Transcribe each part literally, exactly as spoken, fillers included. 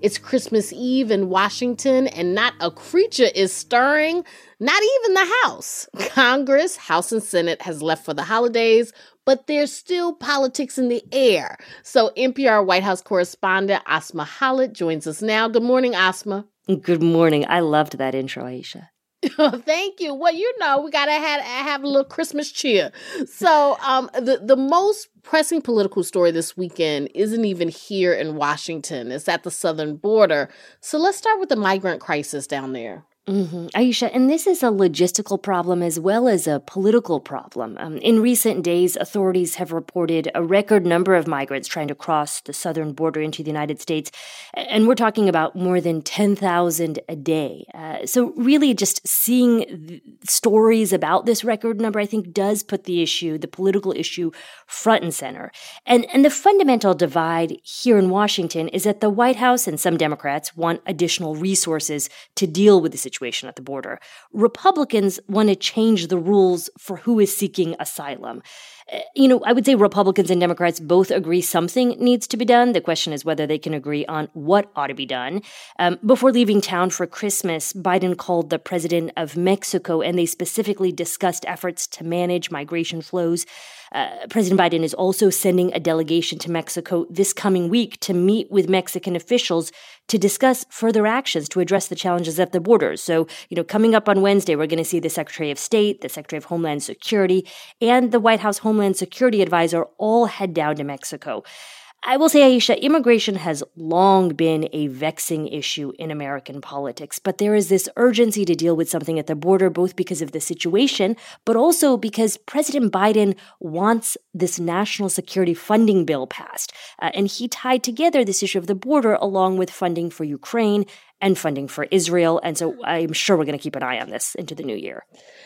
It's Christmas Eve in Washington, and not a creature is stirring, not even the House. Congress, House and Senate, has left for the holidays, but there's still politics in the air. So N P R White House correspondent Asma Khalid joins us now. Good morning, Asma. Good morning. I loved that intro, Aisha. Thank you. Well, you know, we got to have, have a little Christmas cheer. So um, the, the most pressing political story this weekend isn't even here in Washington. It's at the southern border. So let's start with the migrant crisis down there. Mm-hmm. Aisha, and this is a logistical problem as well as a political problem. Um, in recent days, authorities have reported a record number of migrants trying to cross the southern border into the United States, and we're talking about more than ten thousand a day. Uh, so really just seeing th- stories about this record number, I think, does put the issue, the political issue, front and center. And, and the fundamental divide here in Washington is that the White House and some Democrats want additional resources to deal with the situation at the border. Republicans want to change the rules for who is seeking asylum. You know, I would say Republicans and Democrats both agree something needs to be done. The question is whether they can agree on what ought to be done. Um, before leaving town for Christmas, Biden called the president of Mexico, and they specifically discussed efforts to manage migration flows. Uh, President Biden is also sending a delegation to Mexico this coming week to meet with Mexican officials to discuss further actions to address the challenges at the borders. So, you know, coming up on Wednesday, we're going to see the Secretary of State, the Secretary of Homeland Security, and the White House Homeland Security Advisor all head down to Mexico. I will say, Aisha, immigration has long been a vexing issue in American politics, but there is this urgency to deal with something at the border, both because of the situation, but also because President Biden wants this national security funding bill passed. Uh, and he tied together this issue of the border along with funding for Ukraine and funding for Israel. And so I'm sure we're going to keep an eye on this into the new year.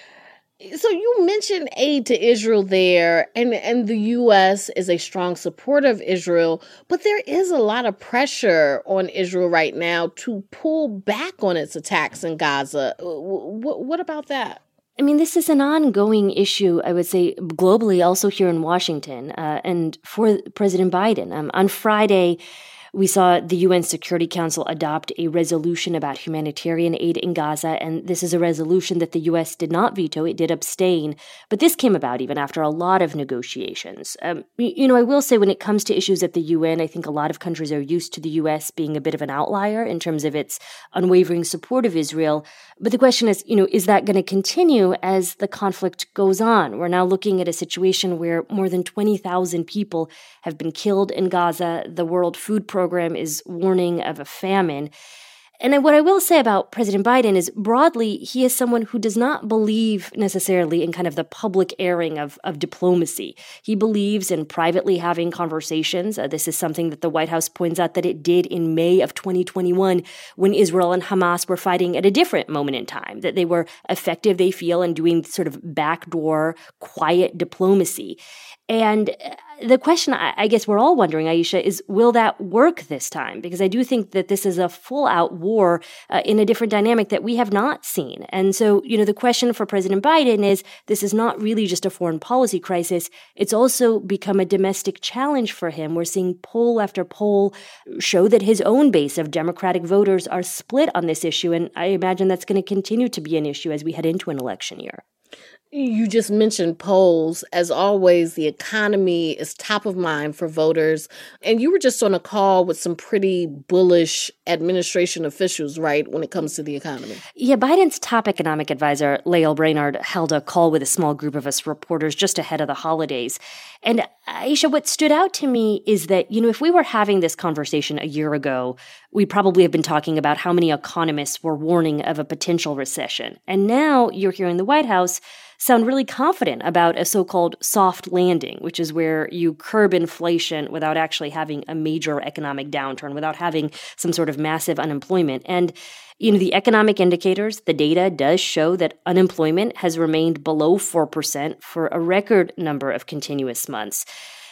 So you mentioned aid to Israel there, and, and the U S is a strong supporter of Israel, but there is a lot of pressure on Israel right now to pull back on its attacks in Gaza. What, what about that? I mean, this is an ongoing issue, I would say, globally, also here in Washington, uh, and for President Biden. Um, on Friday, we saw the U N Security Council adopt a resolution about humanitarian aid in Gaza, and this is a resolution that the U S did not veto. It did abstain, but this came about even after a lot of negotiations. Um, you, you know, I will say when it comes to issues at the U N, I think a lot of countries are used to the U S being a bit of an outlier in terms of its unwavering support of Israel. But the question is, you know, is that going to continue as the conflict goes on? We're now looking at a situation where more than twenty thousand people have been killed in Gaza. The World Food Program program is warning of a famine. And what I will say about President Biden is broadly, he is someone who does not believe necessarily in kind of the public airing of, of diplomacy. He believes in privately having conversations. Uh, this is something that the White House points out that it did in May of twenty twenty-one when Israel and Hamas were fighting at a different moment in time, that they were effective, they feel, in doing sort of backdoor, quiet diplomacy. And the question I guess we're all wondering, Aisha, is will that work this time? Because I do think that this is a full-out war uh, in a different dynamic that we have not seen. And so, you know, the question for President Biden is this is not really just a foreign policy crisis. It's also become a domestic challenge for him. We're seeing poll after poll show that his own base of Democratic voters are split on this issue. And I imagine that's going to continue to be an issue as we head into an election year. You just mentioned polls. As always, the economy is top of mind for voters. And you were just on a call with some pretty bullish administration officials, right, when it comes to the economy? Yeah, Biden's top economic advisor, Lael Brainard, held a call with a small group of us reporters just ahead of the holidays. And Aisha, what stood out to me is that, you know, if we were having this conversation a year ago, we'd probably have been talking about how many economists were warning of a potential recession. And now you're hearing the White House sound really confident about a so-called soft landing, which is where you curb inflation without actually having a major economic downturn, without having some sort of massive unemployment. And, you know, the economic indicators, the data does show that unemployment has remained below four percent for a record number of continuous months.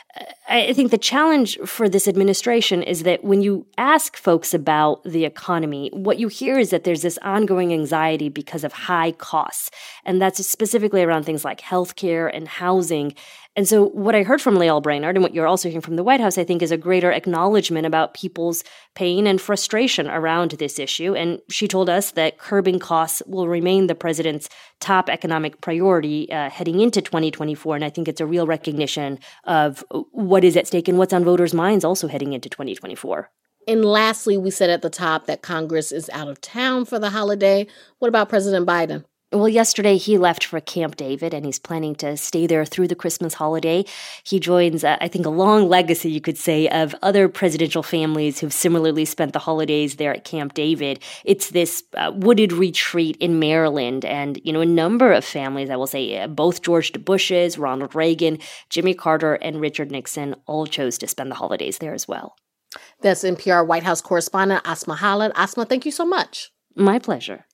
I think the challenge for this administration is that when you ask folks about the economy, what you hear is that there's this ongoing anxiety because of high costs. And that's specifically around things like healthcare and housing. And so what I heard from Lael Brainard and what you're also hearing from the White House, I think, is a greater acknowledgement about people's pain and frustration around this issue. And she told us that curbing costs will remain the president's top economic priority uh, heading into twenty twenty-four. And I think it's a real recognition of what is at stake and what's on voters' minds also heading into twenty twenty-four. And lastly, we said at the top that Congress is out of town for the holiday. What about President Biden? Well, yesterday he left for Camp David, and he's planning to stay there through the Christmas holiday. He joins, uh, I think, a long legacy, you could say, of other presidential families who've similarly spent the holidays there at Camp David. It's this uh, wooded retreat in Maryland, and, you know, a number of families, I will say, uh, both George Bush's, Ronald Reagan, Jimmy Carter, and Richard Nixon all chose to spend the holidays there as well. That's N P R White House correspondent Asma Khalid. Asma, thank you so much. My pleasure.